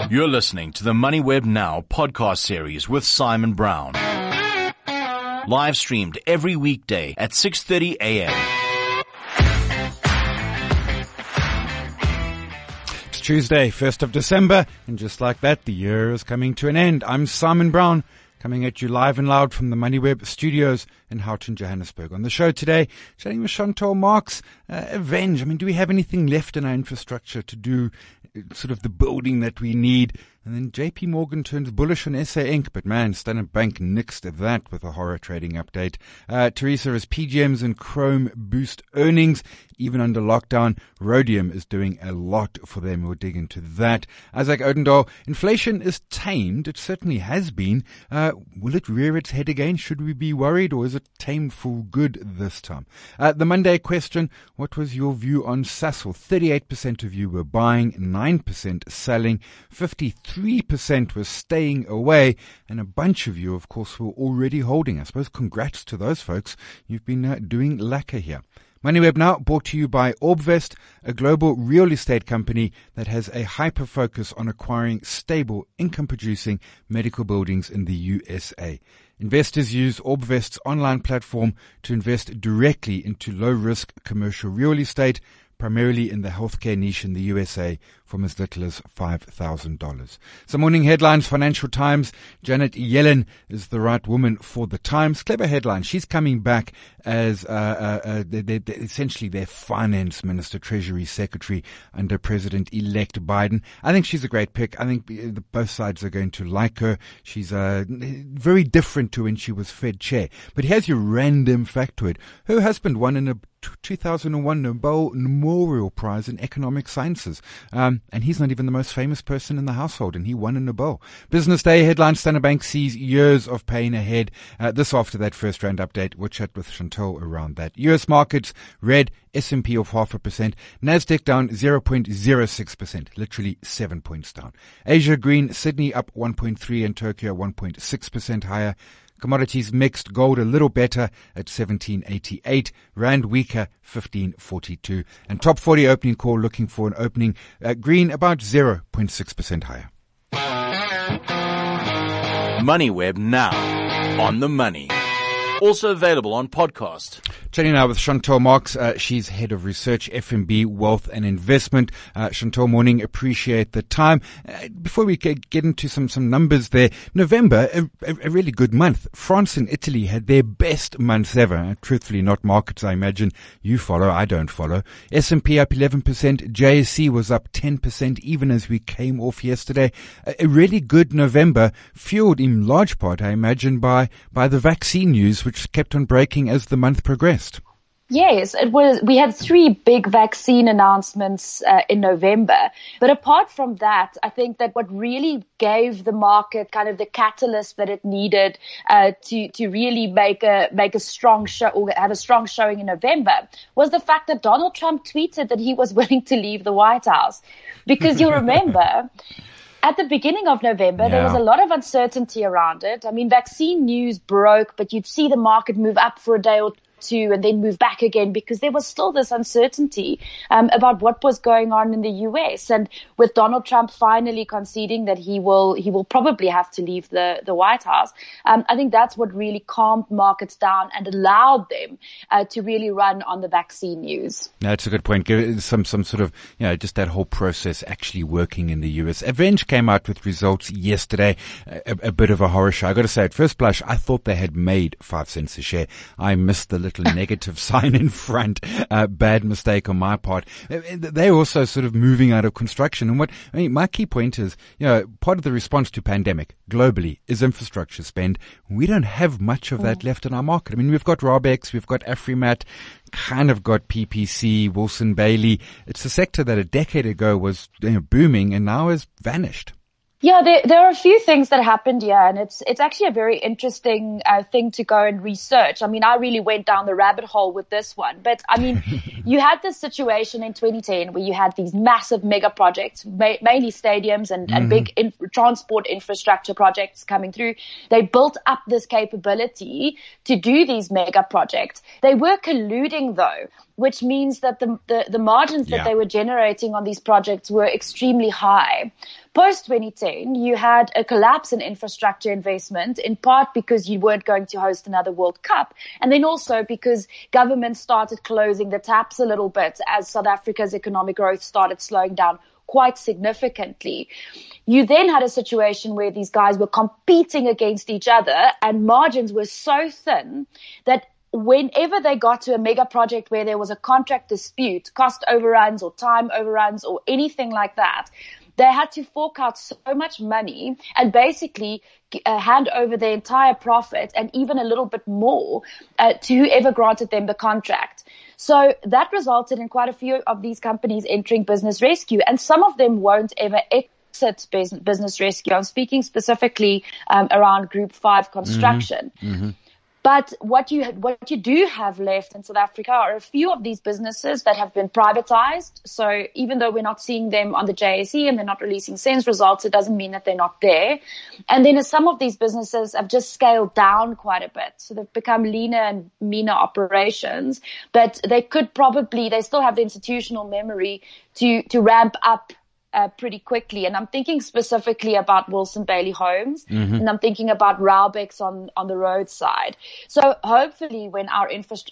You're listening to the MoneyWeb Now podcast series with Simon Brown. Live streamed every weekday at 6:30 a.m. It's Tuesday, 1st of December, and just like that, the year is coming to an end. I'm Simon Brown, coming at you live and loud from the MoneyWeb studios in Houghton, Johannesburg. On the show today, chatting with Chantal Marx, Aveng. I mean, do we have anything left in our infrastructure to do sort of the building that we need? And then JP Morgan turns bullish on SA Inc., but man, Standard Bank nixed that with a horror trading update. Teresa, as PGMs and Chrome boost earnings, even under lockdown, rhodium is doing a lot for them. We'll dig into that. Isaac Odendaal, inflation is tamed. It certainly has been. Will it rear its head again? Should we be worried, or is it tamed for good this time? The Monday question, what was your view on Sasol? 38% of you were buying, 9% selling, 53% were staying away, and a bunch of you, of course, were already holding. I suppose congrats to those folks. You've been doing lacquer here. MoneyWeb Now brought to you by Orbvest, a global real estate company that has a hyper focus on acquiring stable, income-producing medical buildings in the USA. Investors use Orbvest's online platform to invest directly into low-risk commercial real estate, primarily in the healthcare niche in the USA, from as little as $5,000. Some morning headlines. Financial Times, Janet Yellen is the right woman for the Times. Clever headline. She's coming back as essentially their finance minister, treasury secretary under President-elect Biden. I think she's a great pick. I think both sides are going to like her. She's very different to when she was Fed chair. But here's your random factoid. Her husband won in a 2001 Nobel Memorial Prize in Economic Sciences. And he's not even the most famous person in the household, and he won a Nobel. Business Day headline, Standard Bank sees years of pain ahead. This after that first round update. We'll chat with Chantal around that. US markets red, S&P off 0.5%, Nasdaq down 0.06%, literally 7 points down. Asia green, Sydney up 1.3% and Tokyo 1.6% higher. Commodities mixed, gold a little better at 17.88, rand weaker 15.42, and top 40 opening call looking for an opening green about 0.6% higher. MoneyWeb Now, on the money. Also available on podcast. Chatting now with Chantal Marx. She's head of research, FNB Wealth and Investment. Chantal, morning. Appreciate the time. Before we get into some numbers there, November, a really good month. France and Italy had their best months ever. Truthfully, not markets I imagine you follow. I don't follow. S&P up 11%. JSE was up 10% even as we came off yesterday. A really good November, fueled in large part, I imagine, by the vaccine news, which kept on breaking as the month progressed. Yes, it was. We had 3 big vaccine announcements in November. But apart from that, I think that what really gave the market kind of the catalyst that it needed to really make a strong show or have a strong showing in November was the fact that Donald Trump tweeted that he was willing to leave the White House. Because you'll remember, at the beginning of November, there was a lot of uncertainty around it. I mean, vaccine news broke, but you'd see the market move up for a day or two and then move back again because there was still this uncertainty about what was going on in the US. And with Donald Trump finally conceding that he will probably have to leave the White House, I think that's what really calmed markets down and allowed them to really run on the vaccine news. That's a good point. Give some sort of, just that whole process actually working in the US. Aveng came out with results yesterday, a bit of a horror show. I got to say, at first blush, I thought they had made 5 cents a share. I missed the little negative sign in front. Bad mistake on my part. They're also sort of moving out of construction. And my key point is, part of the response to pandemic globally is infrastructure spend. We don't have much of that left in our market. I mean, we've got Robex, we've got Afrimat, kind of got PPC, Wilson Bailey. It's a sector that a decade ago was booming and now has vanished. Yeah, there are a few things that happened here, and it's actually a very interesting thing to go and research. I mean, I really went down the rabbit hole with this one, but I mean, You had this situation in 2010 where you had these massive mega projects, mainly stadiums and big transport infrastructure projects coming through. They built up this capability to do these mega projects. They were colluding though, which means that the margins that they were generating on these projects were extremely high. Post 2010, you had a collapse in infrastructure investment, in part because you weren't going to host another World Cup, and then also because governments started closing the taps a little bit as South Africa's economic growth started slowing down quite significantly. You then had a situation where these guys were competing against each other and margins were so thin that whenever they got to a mega project where there was a contract dispute, cost overruns or time overruns or anything like that, they had to fork out so much money and basically hand over their entire profit and even a little bit more to whoever granted them the contract. So that resulted in quite a few of these companies entering business rescue, and some of them won't ever exit business rescue. I'm speaking specifically around Group 5 construction. But what you do have left in South Africa are a few of these businesses that have been privatized. So even though we're not seeing them on the JSE and they're not releasing SENS results, it doesn't mean that they're not there. And then some of these businesses have just scaled down quite a bit. So they've become leaner and meaner operations, but they still have the institutional memory to ramp up pretty quickly. And I'm thinking specifically about Wilson Bailey Homes, and I'm thinking about Raubex on the roadside. So hopefully when our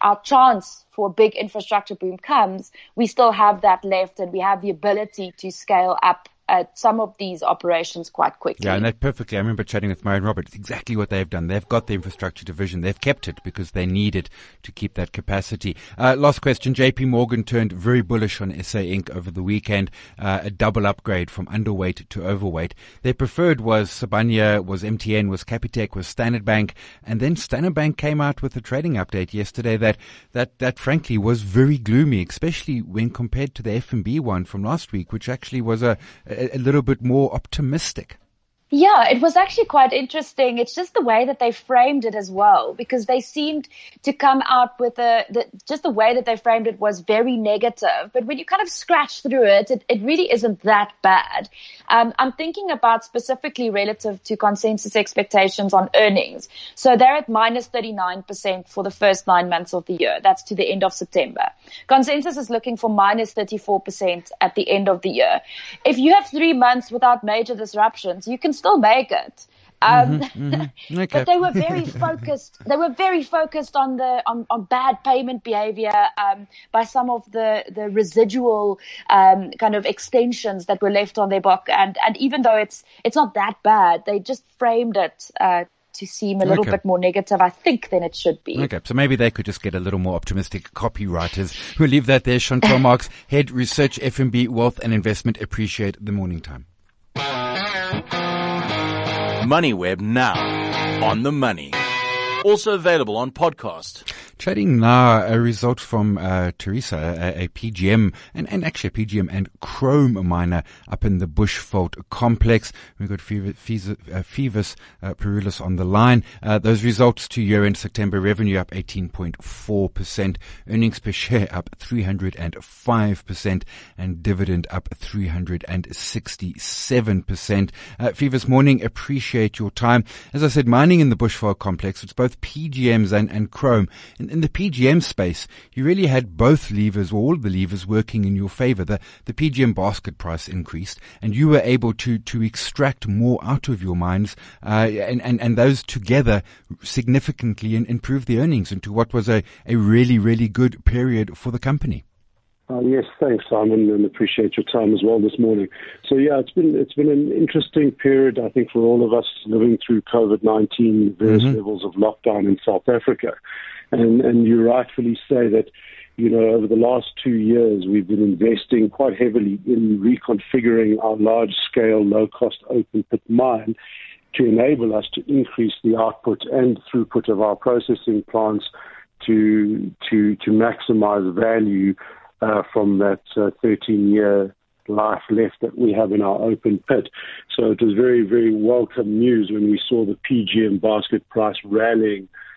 chance for a big infrastructure boom comes, we still have that left and we have the ability to scale up some of these operations quite quickly. Yeah, and that perfectly. I remember chatting with Marion Robert. It's exactly what they've done. They've got the infrastructure division. They've kept it because they need it to keep that capacity. Last question. JP Morgan turned very bullish on SA Inc. over the weekend. A double upgrade from underweight to overweight. Their preferred was Sibanye, was MTN, was Capitec, was Standard Bank. And then Standard Bank came out with a trading update yesterday that frankly was very gloomy, especially when compared to the FNB one from last week, which actually was a little bit more optimistic. Yeah, it was actually quite interesting. It's just the way that they framed it as well, because they seemed to come out with just the way that they framed it was very negative. But when you kind of scratch through it, it really isn't that bad. I'm thinking about specifically relative to consensus expectations on earnings. So they're at minus 39% for the first 9 months of the year. That's to the end of September. Consensus is looking for minus 34% at the end of the year. If you have 3 months without major disruptions, you can still make it. Okay. But they were very focused. They were very focused on bad payment behavior by some of the residual kind of extensions that were left on their book. And even though it's not that bad, they just framed it to seem a little bit more negative, I think, than it should be. Okay, so maybe they could just get a little more optimistic copywriters. We'll leave that there. Chantal Marx, Head Research, FNB Wealth and Investment. Appreciate the morning time. MoneyWeb now on the money. Also available on podcast. Trading now, a result from Teresa, a PGM and actually a PGM and chrome miner up in the Bushveld complex. We've got Phoevus Perulis on the line. Those results to year-end September: revenue up 18.4%, earnings per share up 305%, and dividend up 367%. Phoevus, morning. Appreciate your time. As I said, mining in the Bushveld complex, it's both PGMs and chrome. In the PGM space, you really had both levers, or all of the levers, working in your favor. The PGM basket price increased, and you were able to extract more out of your mines, and those together significantly improved the earnings into what was a really, really good period for the company. Yes, thanks, Simon, and appreciate your time as well this morning. So yeah, it's been an interesting period, I think, for all of us living through COVID-19, various levels of lockdown in South Africa. And you rightfully say that, you know, over the last 2 years, we've been investing quite heavily in reconfiguring our large-scale, low-cost open-pit mine to enable us to increase the output and throughput of our processing plants to maximize value from that 13-year life left that we have in our open pit. So it was very, very welcome news when we saw the PGM basket price rallying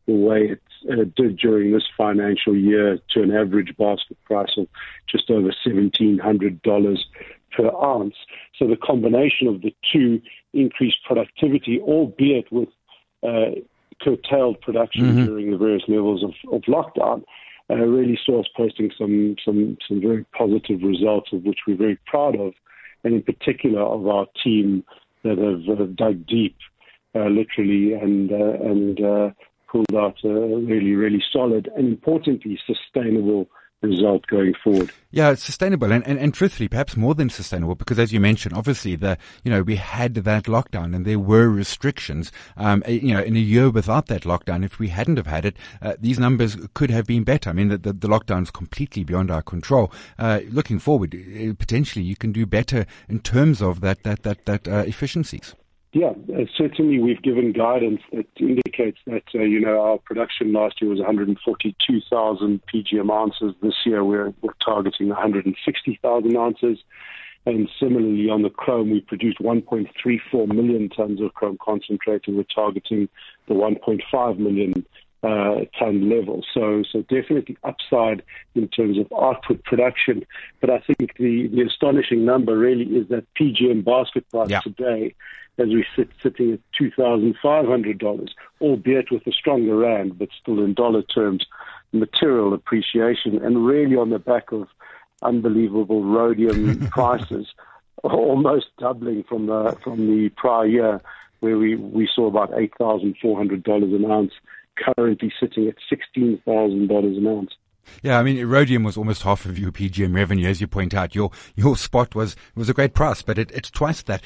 the way it did during this financial year to an average basket price of just over $1,700 per ounce. So the combination of the two, increased productivity, albeit with curtailed production during the various levels of lockdown, really saw us posting some very positive results, of which we're very proud of, and in particular of our team that have dug deep, literally, and pulled out a really, really solid and importantly sustainable result going forward. Yeah, it's sustainable and truthfully, perhaps more than sustainable, because as you mentioned, obviously we had that lockdown and there were restrictions. In a year without that lockdown, if we hadn't have had it, these numbers could have been better. I mean, the lockdown's completely beyond our control. Looking forward, potentially you can do better in terms of that efficiencies. Yeah, certainly we've given guidance that indicates that, our production last year was 142,000 PGM ounces. This year we're targeting 160,000 ounces. And similarly on the chrome, we produced 1.34 million tons of chrome concentrate, and we're targeting the 1.5 million ton level. So definitely upside in terms of output production. But I think the astonishing number really is that PGM basket price today, as we sitting at $2,500, albeit with a stronger rand, but still in dollar terms, material appreciation, and really on the back of unbelievable rhodium prices, almost doubling from the prior year, where we saw about $8,400 an ounce, currently sitting at $16,000 an ounce. Yeah, I mean, rhodium was almost half of your PGM revenue, as you point out. Your spot was a great price, but it's twice that.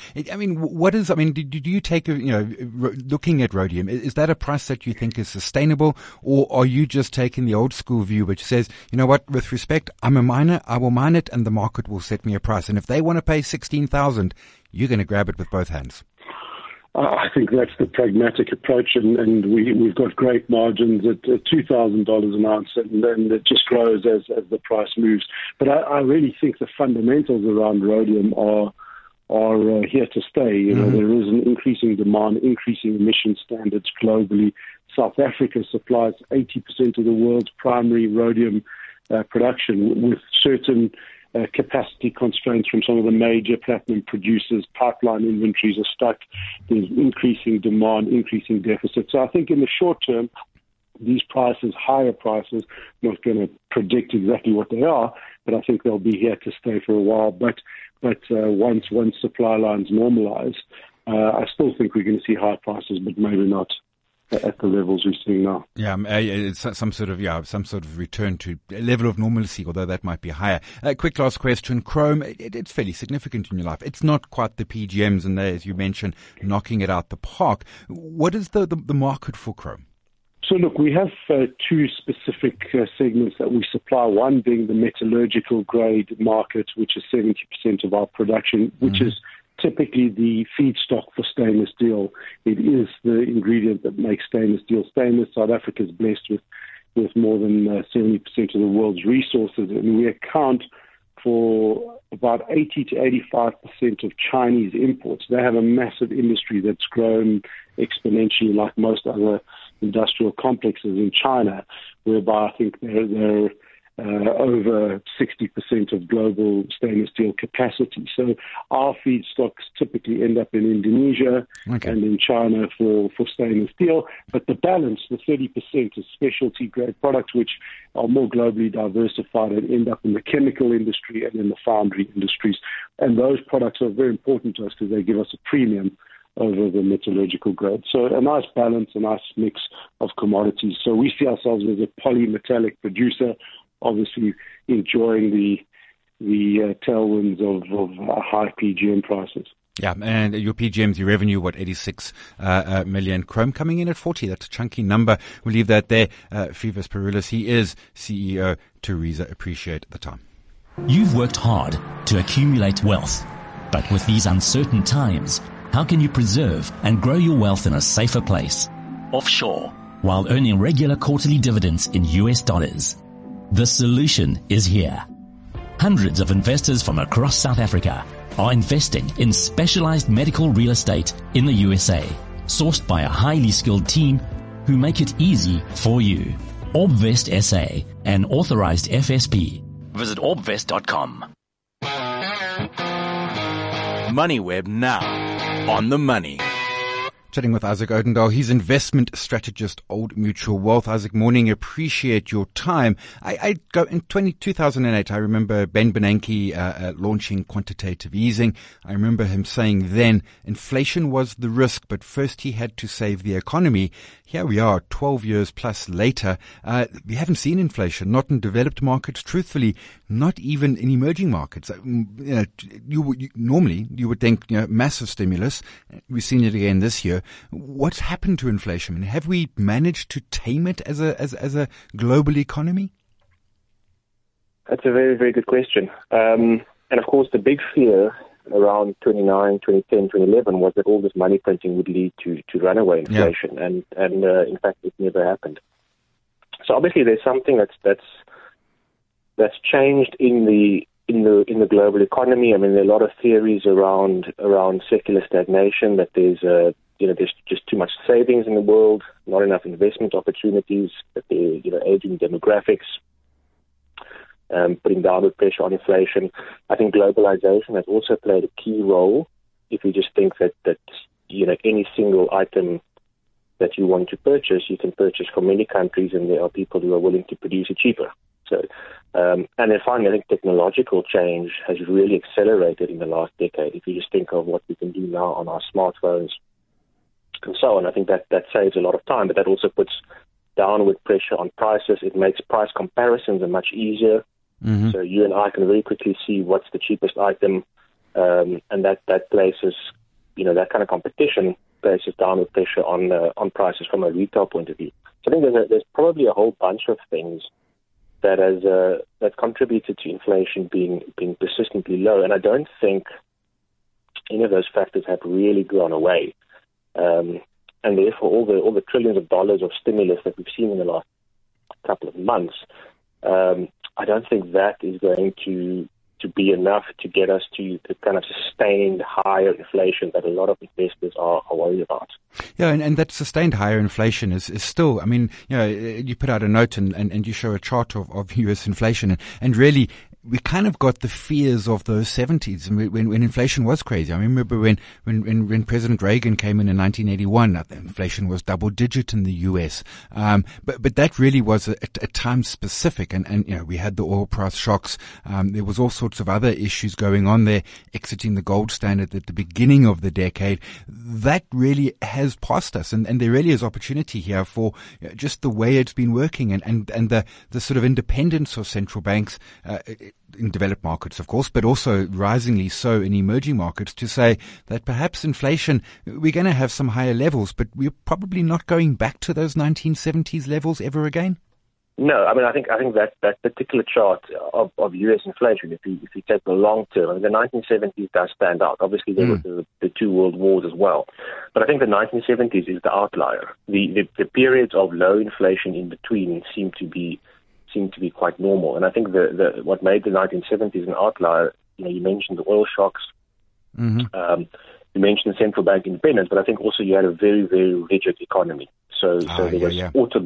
Do you take, looking at rhodium, is that a price that you think is sustainable, or are you just taking the old school view, which says, you know what, with respect, I'm a miner, I will mine it, and the market will set me a price. And if they want to pay $16,000, you're going to grab it with both hands. I think that's the pragmatic approach, and we've got great margins at $2,000 an ounce, and then it just grows as the price moves. But I really think the fundamentals around rhodium are here to stay. There is an increasing demand, increasing emission standards globally. South Africa supplies 80% of the world's primary rhodium production, with certain capacity constraints from some of the major platinum producers. Pipeline inventories are stuck. There's increasing demand, increasing deficit. So I think in the short term, these prices, higher prices, I'm not going to predict exactly what they are, but I think they'll be here to stay for a while. But once supply lines normalize, I still think we're going to see high prices, but maybe not at the levels we're seeing now. Yeah, it's some sort of return to a level of normalcy, although that might be higher. Quick last question. Chrome, it's fairly significant in your life. It's not quite the PGMs, and they, as you mentioned, knocking it out the park. What is the market for chrome? So look, we have two specific segments that we supply, one being the metallurgical grade market, which is 70% of our production, which is typically the feedstock for stainless steel. It is the ingredient that makes stainless steel stainless. South Africa is blessed with more than 70% of the world's resources, and we account for about 80 to 85% of Chinese imports. They have a massive industry that's grown exponentially, like most other industrial complexes in China, whereby I think they're over 60% of global stainless steel capacity. So our feedstocks typically end up in Indonesia and in China for stainless steel. But the balance, the 30%, is specialty grade products, which are more globally diversified and end up in the chemical industry and in the foundry industries. And those products are very important to us because they give us a premium over the metallurgical grade. So a nice balance, a nice mix of commodities. So we see ourselves as a polymetallic producer, obviously enjoying the tailwinds of high PGM prices. Yeah, and your PGMs, your revenue, 86 million. Chrome coming in at 40. That's a chunky number. We'll leave that there. Phoevos Pouroulis, he is CEO. Tharisa, appreciate the time. You've worked hard to accumulate wealth, but with these uncertain times, how can you preserve and grow your wealth in a safer place? Offshore, while earning regular quarterly dividends in US dollars. The solution is here. Hundreds of investors from across South Africa are investing in specialized medical real estate in the USA, sourced by a highly skilled team who make it easy for you. Orbvest SA, an authorized FSP. Visit orbvest.com. MoneyWeb now. On the money. Chatting with Isaac Odendaal, he's investment strategist, Old Mutual Wealth. Isaac, morning. Appreciate your time. I go in 2008. I remember Ben Bernanke launching quantitative easing. I remember him saying then inflation was the risk, but first he had to save the economy. Here we are, 12 years plus later. We haven't seen inflation, not in developed markets, truthfully, not even in emerging markets. Normally you would think, massive stimulus. We've seen it again this year. What's happened to inflation? I mean, have we managed to tame it as a global economy? That's a very, very good question. And of course, the big fear around 2010, 2011 was that all this money printing would lead to runaway inflation, yeah. and in fact, it never happened. So obviously, there's something that's changed in the global economy. I mean, there are a lot of theories around secular stagnation, that there's just too much savings in the world, not enough investment opportunities, that there aging demographics, putting downward pressure on inflation. I think globalization has also played a key role. If you just think that any single item that you want to purchase, you can purchase from many countries, and there are people who are willing to produce it cheaper. So, and then finally, I think technological change has really accelerated in the last decade. If you just think of what we can do now on our smartphones and so on, I think that saves a lot of time, but that also puts downward pressure on prices. It makes price comparisons much easier. Mm-hmm. So you and I can very quickly see what's the cheapest item, and that places, that kind of competition places downward pressure on prices from a retail point of view. So I think there's probably a whole bunch of things that contributed to inflation being persistently low, and I don't think any of those factors have really gone away. And therefore, all the trillions of dollars of stimulus that we've seen in the last couple of months, I don't think that is going to be enough to get us to the kind of sustained higher inflation that a lot of investors are worried about. Yeah, and that sustained higher inflation is still, I mean, you put out a note and you show a chart of US inflation, and really, we kind of got the fears of those 70s when inflation was crazy. I remember when President Reagan came in 1981, inflation was double digit in the US. But that really was a time specific, and we had the oil price shocks. There was all sorts of other issues going on there, exiting the gold standard at the beginning of the decade. That really has passed us, and there really is opportunity here for just the way it's been working and the sort of independence of central banks, in developed markets, of course, but also risingly so in emerging markets, to say that perhaps inflation, we're going to have some higher levels, but we're probably not going back to those 1970s levels ever again? No, I mean, I think that particular chart of U.S. inflation, if you take the long term, I mean, the 1970s does stand out. Obviously, there were the two world wars as well. But I think the 1970s is the outlier. The periods of low inflation in between seem to be quite normal. And I think what made the 1970s an outlier, you mentioned the oil shocks, you mentioned central bank independence, but I think also you had a very, very rigid economy. So there was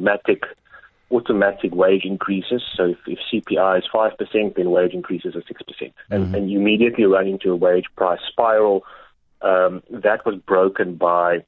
automatic wage increases. So if CPI is 5%, then wage increases are 6%. And you immediately run into a wage price spiral. That was broken by,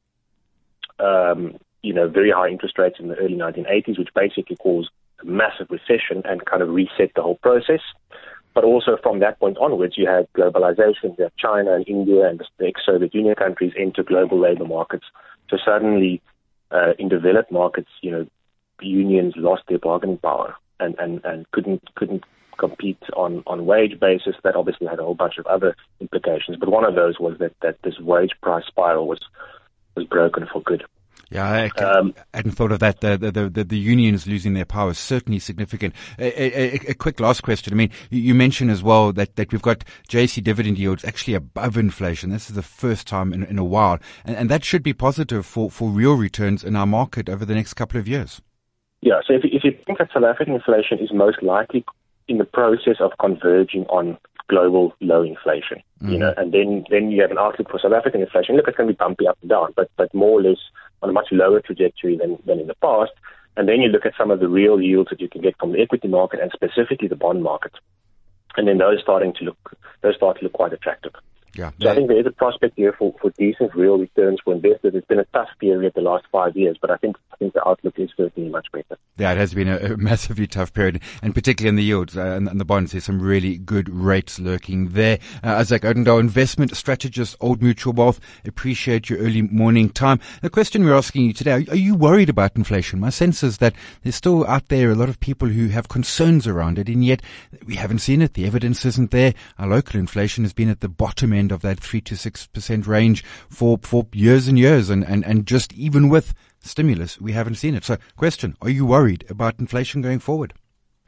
very high interest rates in the early 1980s, which basically caused a massive recession and kind of reset the whole process. But also from that point onwards, you had globalization. You had China and India and the ex-Soviet Union countries enter global labor markets. So suddenly, in developed markets, unions lost their bargaining power and couldn't compete on wage basis. That obviously had a whole bunch of other implications. But one of those was that this wage price spiral was broken for good. Yeah, I hadn't thought of that. The unions losing their power is certainly significant. A quick last question. I mean, you mentioned as well that we've got JSE dividend yields actually above inflation. This is the first time in a while. And that should be positive for real returns in our market over the next couple of years. Yeah, so if you think that South African inflation is most likely in the process of converging on global low inflation, you know, and then you have an outlook for South African inflation. Look, it's going to be bumpy up and down, but more or less on a much lower trajectory than in the past. And then you look at some of the real yields that you can get from the equity market and specifically the bond market. And then those start to look quite attractive. Yeah. So I think there is a prospect here for decent real returns for investors. It's been a tough period the last 5 years, but I think the outlook is certainly much better. Yeah, it has been a massively tough period, and particularly in the yields and the bonds. There's some really good rates lurking there. Isaac Odendaal, investment strategist, Old Mutual Wealth. Appreciate your early morning time. The question we're asking you today, are you worried about inflation? My sense is that there's still out there a lot of people who have concerns around it, and yet we haven't seen it. The evidence isn't there. Our local inflation has been at the bottom end of that 3 to 6% range for years and years, and just even with stimulus, we haven't seen it. So, question, are you worried about inflation going forward?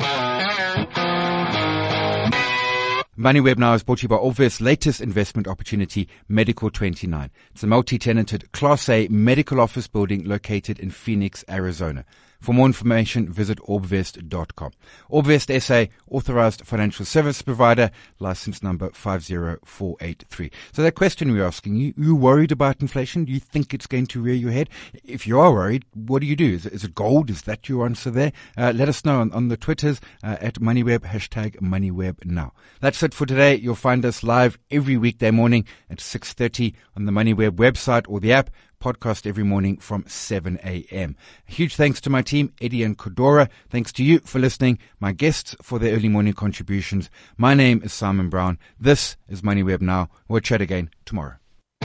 MoneyWeb now is brought to you by Obvious latest investment opportunity, Medical 29. It's a multi-tenanted Class A medical office building located in Phoenix, Arizona. For more information, visit orbvest.com. Orbvest SA, authorized financial service provider, license number 50483. So that question we're asking, you worried about inflation? Do you think it's going to rear your head? If you are worried, what do you do? Is it gold? Is that your answer there? Let us know on the Twitters, at MoneyWeb, #MoneyWebNow. That's it for today. You'll find us live every weekday morning at 6:30 on the MoneyWeb website or the app. Podcast every morning from 7 a.m. A huge thanks to my team, Eddie and Kodora. Thanks to you for listening, my guests for their early morning contributions. My name is Simon Brown. This is MoneyWeb Now. We'll chat again tomorrow.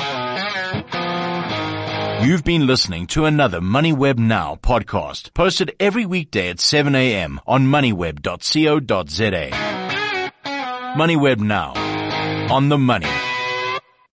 You've been listening to another MoneyWeb Now podcast, posted every weekday at 7 a.m. on moneyweb.co.za. MoneyWeb Now, on the money.